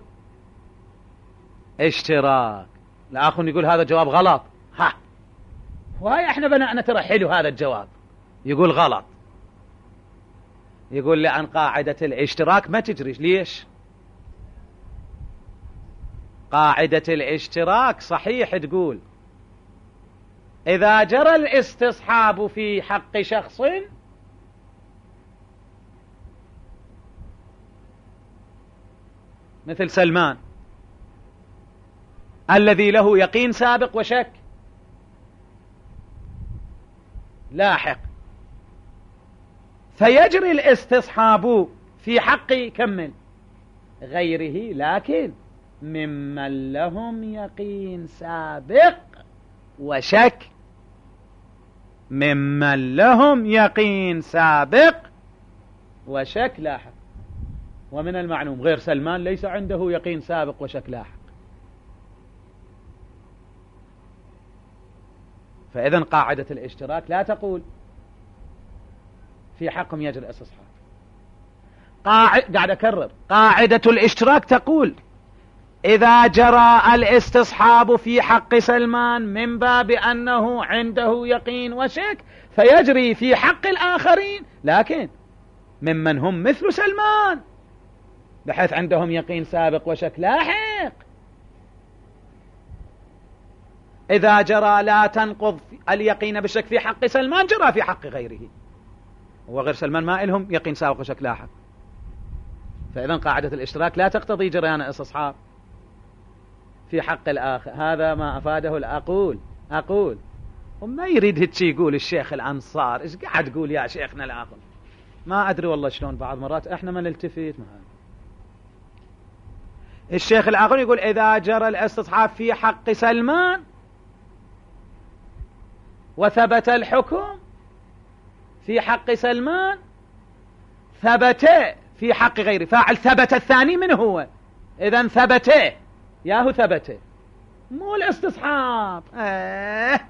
الاشتراك. الآخر يقول هذا جواب غلط، ها وهي احنا بناءنا ترى حلو هذا الجواب، يقول غلط، يقول لأن قاعدة الاشتراك ما تجري. ليش؟ قاعدة الاشتراك صحيح تقول إذا جرى الاستصحاب في حق شخص مثل سلمان الذي له يقين سابق وشك لاحق، فيجري الاستصحاب في حق كمل غيره لكن ممن لهم يقين سابق وشك، ممن لهم يقين سابق وشك لاحق. ومن المعلوم غير سلمان ليس عنده يقين سابق وشك لاحق، فإذن قاعدة الاشتراك لا تقول في حقهم يجري الاستصحاب، قاعد قاعد أكرر قاعدة الاشتراك تقول إذا جرى الاستصحاب في حق سلمان من باب أنه عنده يقين وشك فيجري في حق الآخرين، لكن ممن هم مثل سلمان بحيث عندهم يقين سابق وشك لاحق. إذا جرى لا تنقض اليقين بالشك في حق سلمان جرى في حق غيره، وغير سلمان ما لهم يقين سابق وشك لاحق. فإذا قاعدة الاشتراك لا تقتضي جريان الاستصحاب في حق الآخر. هذا ما أفاده الأقول أقول وما يريد هيك يقول الشيخ الأنصار. إيش قاعد تقول يا شيخنا الآخر؟ ما أدري والله شلون بعض مرات إحنا ما نلتفت. الشيخ الآخر يقول إذا جرى الاستصحاب في حق سلمان وثبت الحكم في حق سلمان ثبت في حق غيره. فاعل ثبت الثاني من هو؟ إذن ثبت ياهو ثبت مو الاستصحاب. آه.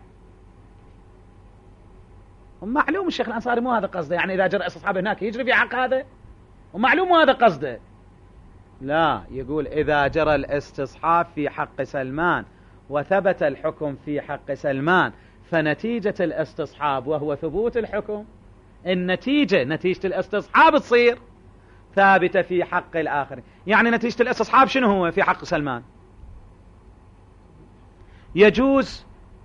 ومعلوم الشيخ الأنصاري مو هذا قصده، يعني إذا جرى استصحاب هناك يجري في حق هذا، ومعلوم مو هذا قصده. لا، يقول إذا جرى الاستصحاب في حق سلمان وثبت الحكم في حق سلمان فنتيجة الاستصحاب وهو ثبوت الحكم، النتيجة نتيجة الاستصحاب تصير ثابتة في حق الآخر. يعني نتيجة الاستصحاب شنو هو في حق سلمان؟ يجوز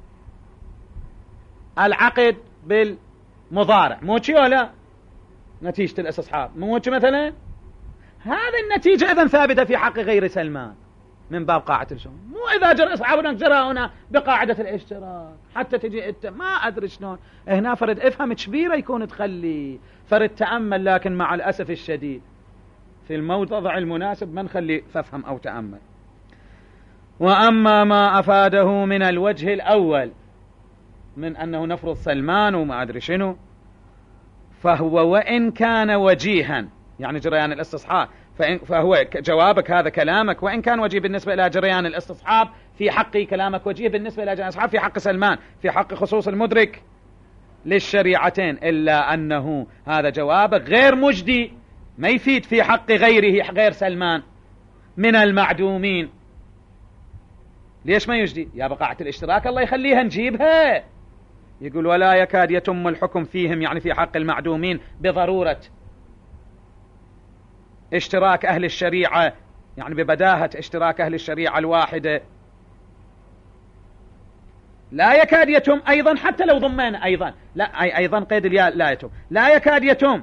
العقد بالمضارع، موشي ولا نتيجة الاستصحاب موشي مثلا. هذه النتيجة إذن ثابتة في حق غير سلمان من باب قاعدة الشؤون. مو إذا جرى استصحاب هناك جرى هنا بقاعدة الاشتراك حتى تجي انت ما أدري شلون هنا فرد افهم كبيرة يكون تخلي فرد تأمل، لكن مع الأسف الشديد في الموضع المناسب ما نخلي فافهم أو تأمل. وأما ما أفاده من الوجه الأول من أنه نفرض سلمان وما أدري شنو، فهو وإن كان وجيها يعني جريان الاستصحاب، فهو جوابك هذا كلامك وإن كان وجيه بالنسبة إلى جريان الاستصحاب في حق كلامك وجيه بالنسبة إلى جريان الاستصحاب في حق سلمان في حق خصوص المدرك للشريعتين، إلا أنه هذا جوابك غير مجدي، ما يفيد في حق غيره غير سلمان من المعدومين. ليش ما يجدي؟ يا بقاعة الاشتراك الله يخليها نجيبها. يقول ولا يكاد يتم الحكم فيهم يعني في حق المعدومين بضرورة اشتراك أهل الشريعة، يعني ببداهة اشتراك أهل الشريعة الواحدة. لا يكاد يتم أيضا حتى لو ضمن أيضا لا أي أيضا قيد الياء لا يتم لا يكاد يتم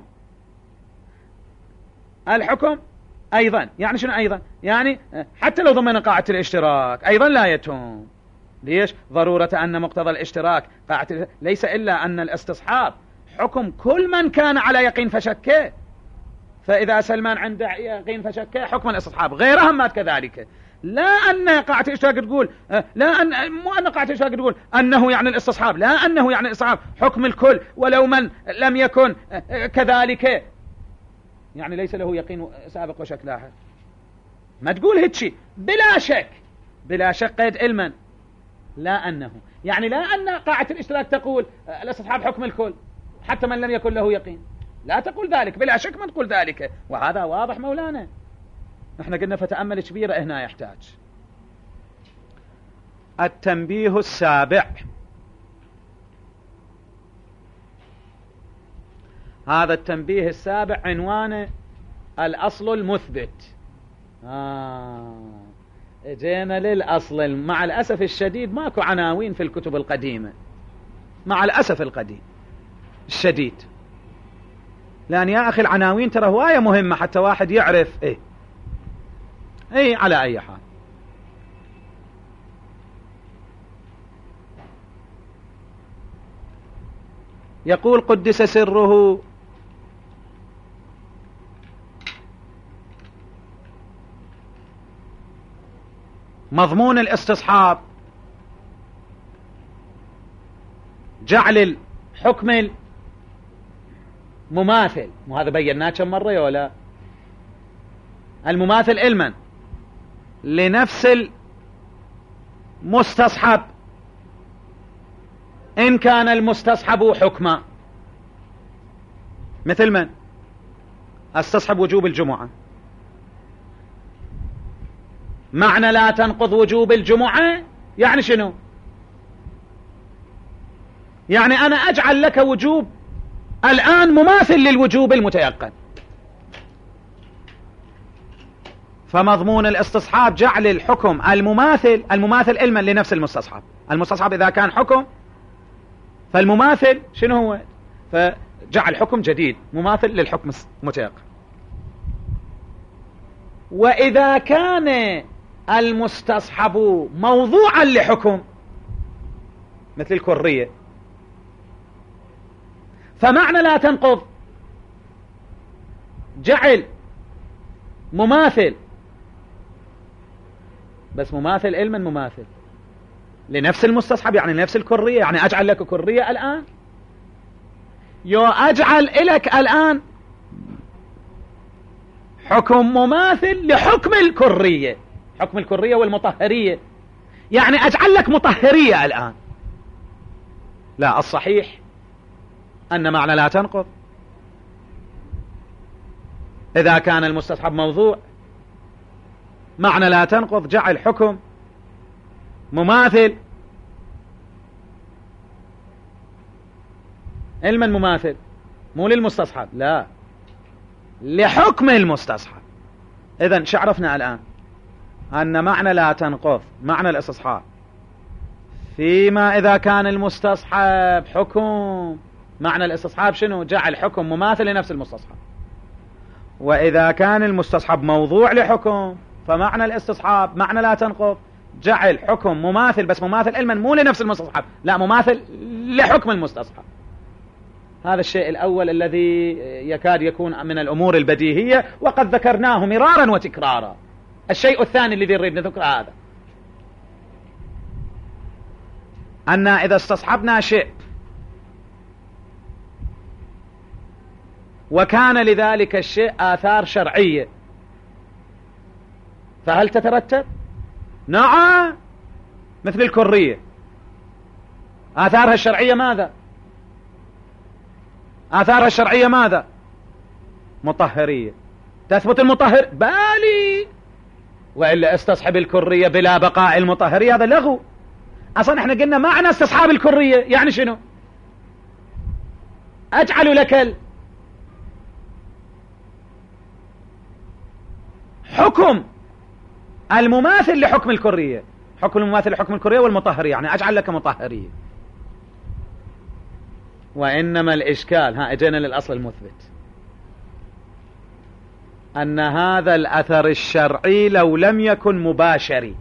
الحكم أيضا. يعني شنو أيضا؟ يعني حتى لو ضمن قاعدة الاشتراك أيضا لا يتم. ليش؟ ضرورة أن مقتضى الاشتراك قاعدة ليس إلا أن الاستصحاب حكم كل من كان على يقين فشكه. فإذا سلمان عنده يقين فشكه حكم الاستصحاب، غيرهم مات كذلك. لا أن قاعدة الاشتراك تقول لا أن مو أن قاعدة الاشتراك تقول أنه يعني الاستصحاب، لا أنه يعني الاستصحاب حكم الكل ولو من لم يكن كذلك، يعني ليس له يقين سابق وشك لاحق. ما تقول هيك شيء بلا شك بلا شك قيد علما، لا أنه يعني لا أن قاعدة الاشتراك تقول الاستصحاب حكم الكل حتى من لم يكن له يقين، لا تقول ذلك بلا شك ما تقول ذلك. وهذا واضح مولانا. احنا قلنا فتأمل كبيرة هنا يحتاج. التنبيه السابع، هذا التنبيه السابع عنوانه الأصل المثبت. آه. اجينا للأصل. مع الأسف الشديد ماكو عناوين في الكتب القديمة، مع الأسف القديم الشديد، لأن يا أخي العناوين ترى هواية مهمة حتى واحد يعرف إيه إيه على أي حال. يقول قدس سره مضمون الاستصحاب جعل الحكم المماثل، وهذا بيناه كم مرة ولا المماثل علما لنفس المستصحب إن كان المستصحب حكما. مثل من؟ استصحب وجوب الجمعة. معنى لا تنقض وجوب الجمعة يعني شنو؟ يعني أنا أجعل لك وجوب الآن مماثل للوجوب المتيقن. فمضمون الاستصحاب جعل الحكم المماثل المماثل علما لنفس المستصحب. المستصحب إذا كان حكم فالمماثل شنو هو؟ فجعل حكم جديد مماثل للحكم المتيقن. وإذا كان المستصحب موضوعا لحكم مثل الكرية فمعنى لا تنقض جعل مماثل، بس مماثل علما مماثل لنفس المستصحب، يعني نفس الكرية. يعني أجعل لك كرية الآن، يو أجعل لك الآن حكم مماثل لحكم الكرية، حكم الكرية والمطهرية، يعني أجعل لك مطهرية الآن. لا، الصحيح أن معنى لا تنقض إذا كان المستصحب موضوع، معنى لا تنقض جعل حكم مماثل علما مماثل، مو للمستصحب، لا لحكم المستصحب. إذن شعرفنا الآن أن معنى لا تنقض معنى الاستصحاب فيما إذا كان المستصحب حكم. معنى الاستصحاب شنو؟ جعل حكم مماثل لنفس المستصحب. وإذا كان المستصحب موضوع لحكم فمعنى الاستصحاب معنى لا تنقض جعل حكم مماثل، بس مماثل علما مو لنفس المستصحب، لا مماثل لحكم المستصحب. هذا الشيء الأول الذي يكاد يكون من الأمور البديهية، وقد ذكرناه مرارا وتكرارا. الشيء الثاني الذي نريد نذكره هذا، أن إذا استصحبنا شيء وكان لذلك الشيء آثار شرعية فهل تترتب؟ نعم، مثل الكرية آثارها الشرعية ماذا؟ آثارها الشرعية ماذا؟ مطهرية. تثبت المطهر بالي، وإلا استصحب الكرية بلا بقاء المطهرية، هذا لغو. أصلا احنا قلنا معنى استصحاب الكرية يعني شنو؟ أجعل لك حكم المماثل لحكم الكرية، حكم المماثل لحكم الكرية والمطهرية، يعني أجعل لك مطهرية. وإنما الإشكال، ها اجينا للأصل المثبت، أن هذا الأثر الشرعي لو لم يكن مباشري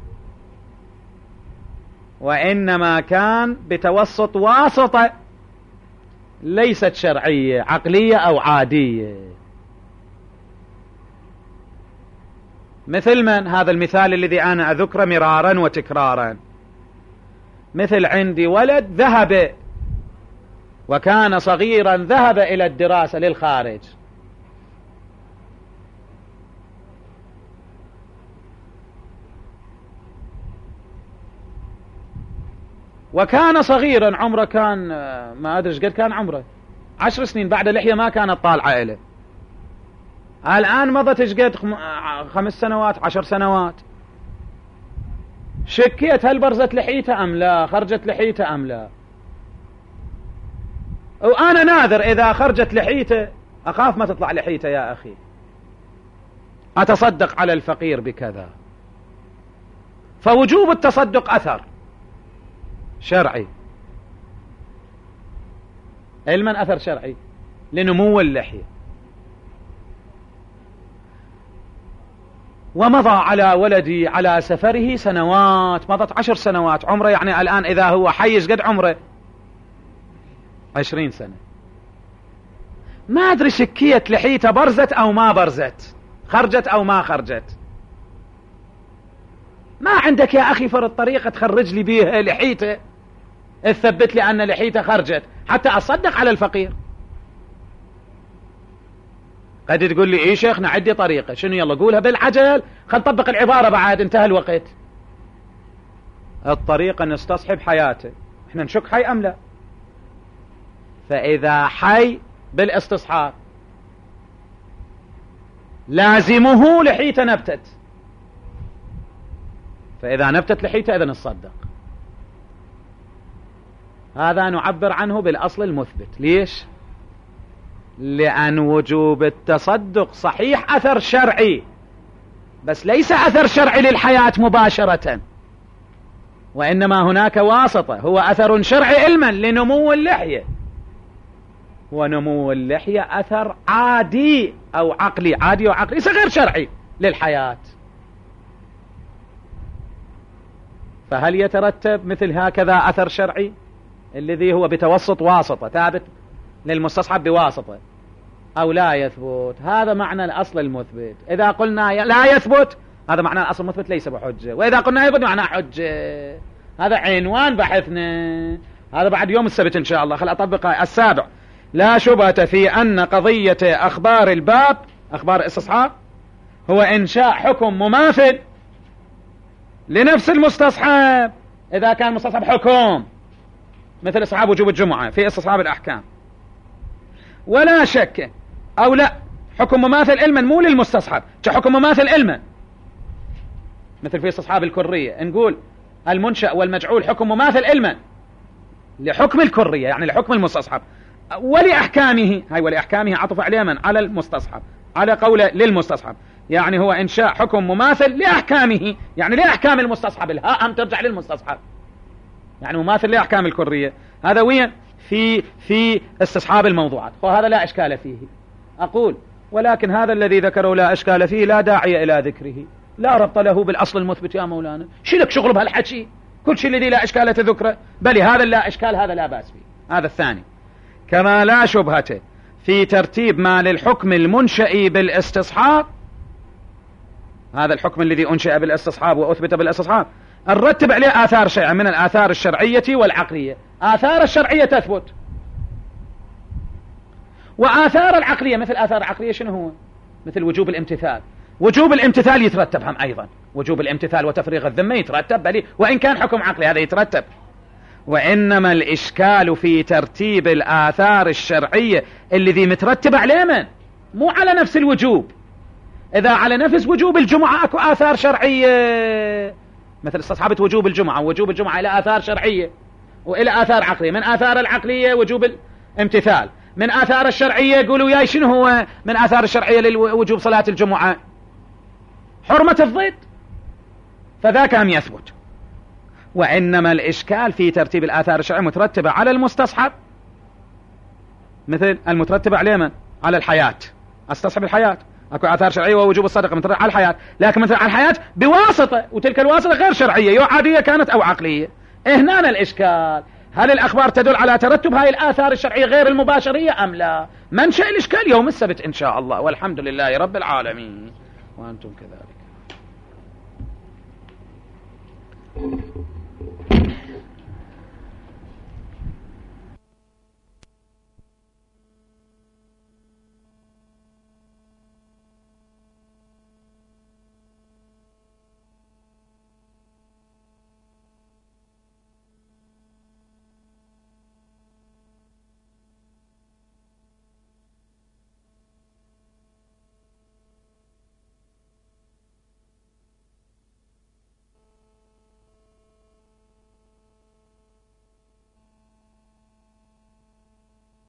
وإنما كان بتوسط واسطة ليست شرعية، عقلية أو عادية. مثل من؟ هذا المثال الذي أنا أذكره مرارا وتكرارا، مثل عندي ولد ذهب وكان صغيرا ذهب إلى الدراسة للخارج، وكان صغيرا عمره كان ما أدري قد كان عمره عشر سنين، بعد لحية ما كانت طالعة إليه. الآن مضت قد خمس سنوات عشر سنوات، شكيت هل برزت لحيته أم لا، خرجت لحيته أم لا. وأنا ناذر إذا خرجت لحيته أخاف ما تطلع لحيته يا أخي، أتصدق على الفقير بكذا. فوجوب التصدق أثر شرعي، علما أثر شرعي لنمو اللحية. ومضى على ولدي على سفره سنوات، مضت عشر سنوات عمره، يعني الآن إذا هو حيش قد عمره عشرين سنة، ما أدري شكيت لحيته برزت أو ما برزت، خرجت أو ما خرجت. ما عندك يا أخي فرد طريقة تخرج لي بيها لحيته تثبت لي أن لحيته خرجت حتى أصدق على الفقير. قد تقول لي إيه شيخنا عندي طريقة، شنو؟ يلا قولها بالعجل، خل نطبق العبارة بعد انتهى الوقت. الطريقة نستصحب حياته، احنا نشك حي أم لا؟ فإذا حي بالاستصحاب لازمه لحيته نبتت، فإذا نبتت لحيته إذن الصدق. هذا نعبر عنه بالأصل المثبت. ليش؟ لأن وجوب التصدق صحيح أثر شرعي، بس ليس أثر شرعي للحياة مباشرة، وإنما هناك واسطة هو أثر شرعي علما لنمو اللحية، ونمو اللحية أثر عادي أو عقلي، عادي أو عقلي غير شرعي للحياة. فهل يترتب مثل هكذا أثر شرعي الذي هو بتوسط واسطة ثابت للمستصحب بواسطة، أو لا يثبت؟ هذا معنى الأصل المثبت. إذا قلنا لا يثبت هذا معنى الأصل المثبت ليس بحجة، وإذا قلنا يثبت معناه حجة. هذا عنوان بحثنا، هذا بعد يوم السبت إن شاء الله. خل أطبق السابع. لا شبهة في أن قضية أخبار الباب، أخبار الاستصحاب، هو إنشاء حكم مماثل لنفس المستصحب. إذا كان مستصحب حكم مثل استصحاب وجوب الجمعة في استصحاب الأحكام، ولا شك أو لا حكم مماثل علما مو للمستصحب، كحكم مماثل علما مثل في استصحاب الكرية نقول المنشأ والمجعول حكم مماثل علما لحكم الكرية، يعني لحكم المستصحب، ولأحكامه. هاي ولأحكامه عطف عليه من على المستصحب، على قوله للمستصحب، يعني هو إنشاء حكم مماثل لأحكامه، يعني لأحكام المستصحب، الهاء هم ترجع للمستصحب، يعني مماثل لأحكام الكرية. هذا وين؟ في في استصحاب الموضوعات، وهذا لا إشكال فيه. أقول ولكن هذا الذي ذكره لا إشكال فيه لا داعي إلى ذكره، لا ربط له بالأصل المثبت يا مولانا. شلك شغل بهالحكي، كل شيء الذي لا إشكال تذكره، بل هذا لا إشكال، هذا لا بأس فيه. هذا الثاني. كما لا شبهة في ترتيب ما للحكم المنشئ بالاستصحاب، هذا الحكم الذي أنشئ بالاستصحاب وأثبت بالاستصحاب نرتب عليه آثار شيئا من الآثار الشرعية والعقلية. آثار الشرعية تثبت، وآثار العقلية مثل آثار العقلية شنو هو؟ مثل وجوب الامتثال. وجوب الامتثال يترتب هم أيضا، وجوب الامتثال وتفريغ الذمة يترتب، بل وإن كان حكم عقلي هذا يترتب. وإنما الإشكال في ترتيب الآثار الشرعية الذي مترتب عليه من؟ مو على نفس الوجوب. إذا على نفس وجوب الجمعة أكو آثار شرعية، مثل استصحابة وجوب الجمعة، ووجوب الجمعة إلى آثار شرعية وإلى آثار عقلية. من آثار العقلية وجوب الامتثال، من آثار الشرعية يقولوا ياي شنو هو من آثار الشرعية لوجوب صلاة الجمعة؟ حرمة الضد، فذاك هم يثبت. وإنما الإشكال في ترتيب الآثار الشرعية مترتبة على المستصحب، مثل المترتبة على من؟ على الحياة، استصحب الحياة، اكو آثار شرعية ووجوب الصدقة مترتبة على الحياة، لكن مثل على الحياة بواسطة، وتلك الواسطة غير شرعية، يو عادية كانت أو عقلية. هنا الإشكال، هل الأخبار تدل على ترتب هاي الآثار الشرعية غير المباشرية أم لا؟ منشأ الإشكال يوم السبت إن شاء الله، والحمد لله رب العالمين، وأنتم كذلك.